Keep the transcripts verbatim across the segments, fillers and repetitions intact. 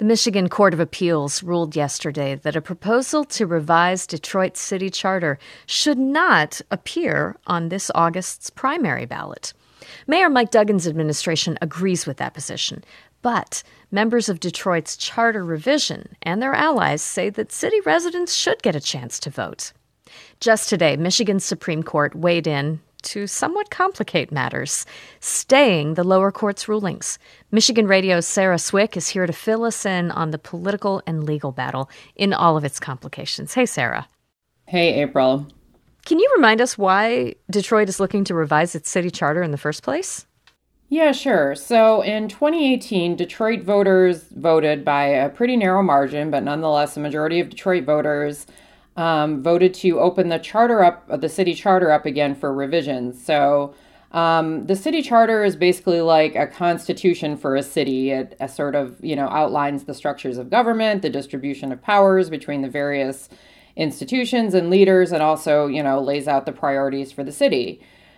The Michigan Court of Appeals ruled yesterday that a proposal to revise Detroit's city charter should not appear on this August's primary ballot. Mayor Mike Duggan's administration agrees with that position, but members of Detroit's charter revision and their allies say that city residents should get a chance to vote. Just today, Michigan's Supreme Court weighed in to somewhat complicate matters, staying the lower court's rulings. Michigan Radio's Sarah Swick is here to fill us in on the political and legal battle in all of its complications. Hey, Sarah. Hey, April. Can you remind us why Detroit is looking to revise its city charter in the first place? Yeah, sure. So in twenty eighteen, Detroit voters voted by a pretty narrow margin, but nonetheless, a majority of Detroit voters Um, voted to open the charter up, the city charter up again for revisions. So um, the city charter is basically like a constitution for a city. It uh, sort of, you know, outlines the structures of government, the distribution of powers between the various institutions and leaders, and also, you know, lays out the priorities for the city.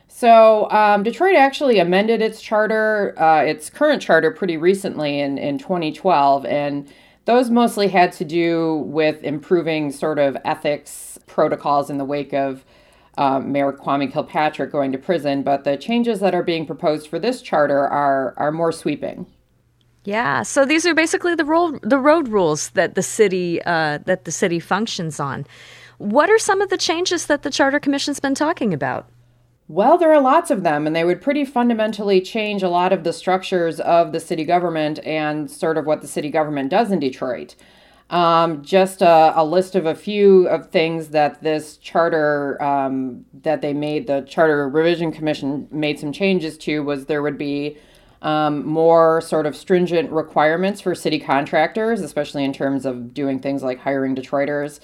So um, Detroit actually amended its charter, uh, its current charter pretty recently in, in twenty twelve, and those mostly had to do with improving sort of ethics protocols in the wake of um, Mayor Kwame Kilpatrick going to prison. But the changes that are being proposed for this charter are are more sweeping. Yeah, so these are basically the role, the road rules that the city uh, that the city functions on. What are some of the changes that the Charter Commission's been talking about? Well, there are lots of them, and they would pretty fundamentally change a lot of the structures of the city government and sort of what the city government does in Detroit. Um, just a, a list of a few of things that this charter, um, that they made, the Charter Revision Commission made some changes to, was there would be um, more sort of stringent requirements for city contractors, especially in terms of doing things like hiring Detroiters.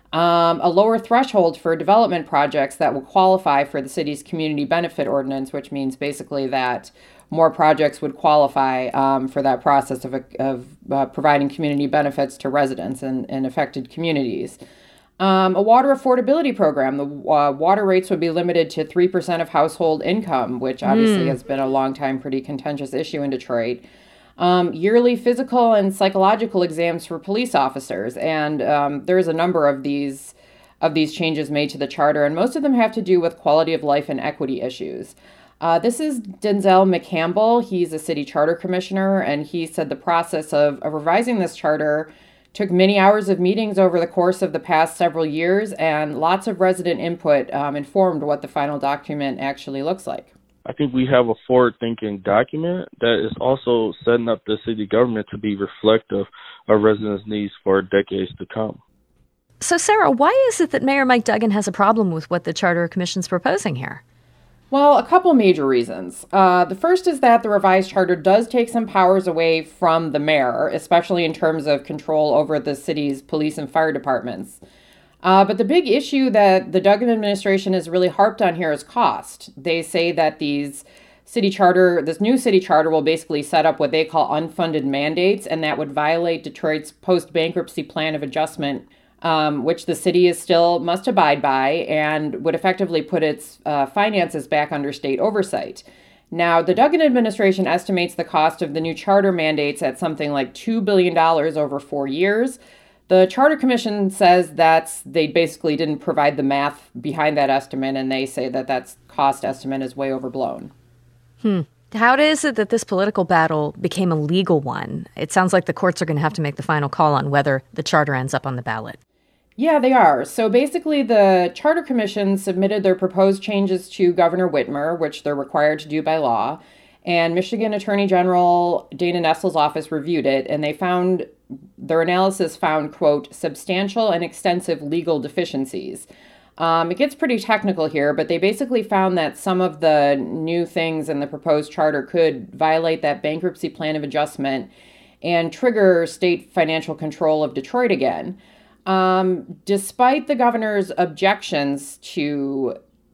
Um, a lower threshold for development projects that will qualify for the city's community benefit ordinance, which means basically that more projects would qualify um, for that process of, of uh, providing community benefits to residents in, in affected communities. Um, a water affordability program. The uh, water rates would be limited to three percent of household income, which obviously mm. has been a long time pretty contentious issue in Detroit. Um, yearly physical and psychological exams for police officers, and um, there's a number of these of these changes made to the charter, and most of them have to do with quality of life and equity issues. Uh, this is Denzel McCampbell. He's a city charter commissioner, and he said the process of, of revising this charter took many hours of meetings over the course of the past several years, and lots of resident input um, informed what the final document actually looks like. I think we have a forward-thinking document that is also setting up the city government to be reflective of residents' needs for decades to come. So, Sarah, why is it that Mayor Mike Duggan has a problem with what the Charter Commission's proposing here? Well, a couple major reasons. Uh, the first is that the revised charter does take some powers away from the mayor, especially in terms of control over the city's police and fire departments. Uh, but the big issue that the Duggan administration has really harped on here is cost. They say that these city charter, this new city charter will basically set up what they call unfunded mandates, and that would violate Detroit's post-bankruptcy plan of adjustment, um, which the city is still must abide by, and would effectively put its uh, finances back under state oversight. Now, the Duggan administration estimates the cost of the new charter mandates at something like two billion dollars over four years. The Charter Commission says that they basically didn't provide the math behind that estimate, and they say that that cost estimate is way overblown. Hmm. How is it that this political battle became a legal one? It sounds like the courts are going to have to make the final call on whether the charter ends up on the ballot. Yeah, they are. So basically, the Charter Commission submitted their proposed changes to Governor Whitmer, which they're required to do by law, and Michigan Attorney General Dana Nessel's office reviewed it, and they found their analysis found, quote, substantial and extensive legal deficiencies. Um, it gets pretty technical here, but they basically found that some of the new things in the proposed charter could violate that bankruptcy plan of adjustment and trigger state financial control of Detroit again. Um, despite the governor's objections to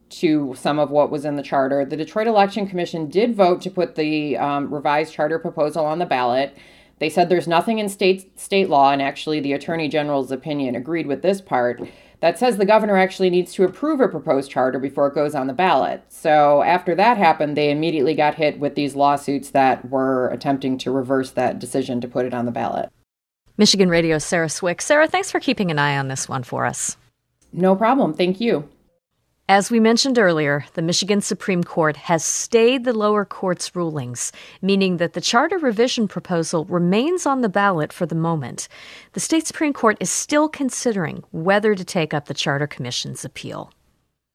to some of what was in the charter, the Detroit Election Commission did vote to put the um, revised charter proposal on the ballot. They said there's nothing in state state law, and actually the Attorney General's opinion agreed with this part, that says the governor actually needs to approve a proposed charter before it goes on the ballot. So after that happened, they immediately got hit with these lawsuits that were attempting to reverse that decision to put it on the ballot. Michigan Radio's Sarah Swick. Sarah, thanks for keeping an eye on this one for us. No problem. Thank you. As we mentioned earlier, the Michigan Supreme Court has stayed the lower court's rulings, meaning that the charter revision proposal remains on the ballot for the moment. The state Supreme Court is still considering whether to take up the Charter Commission's appeal.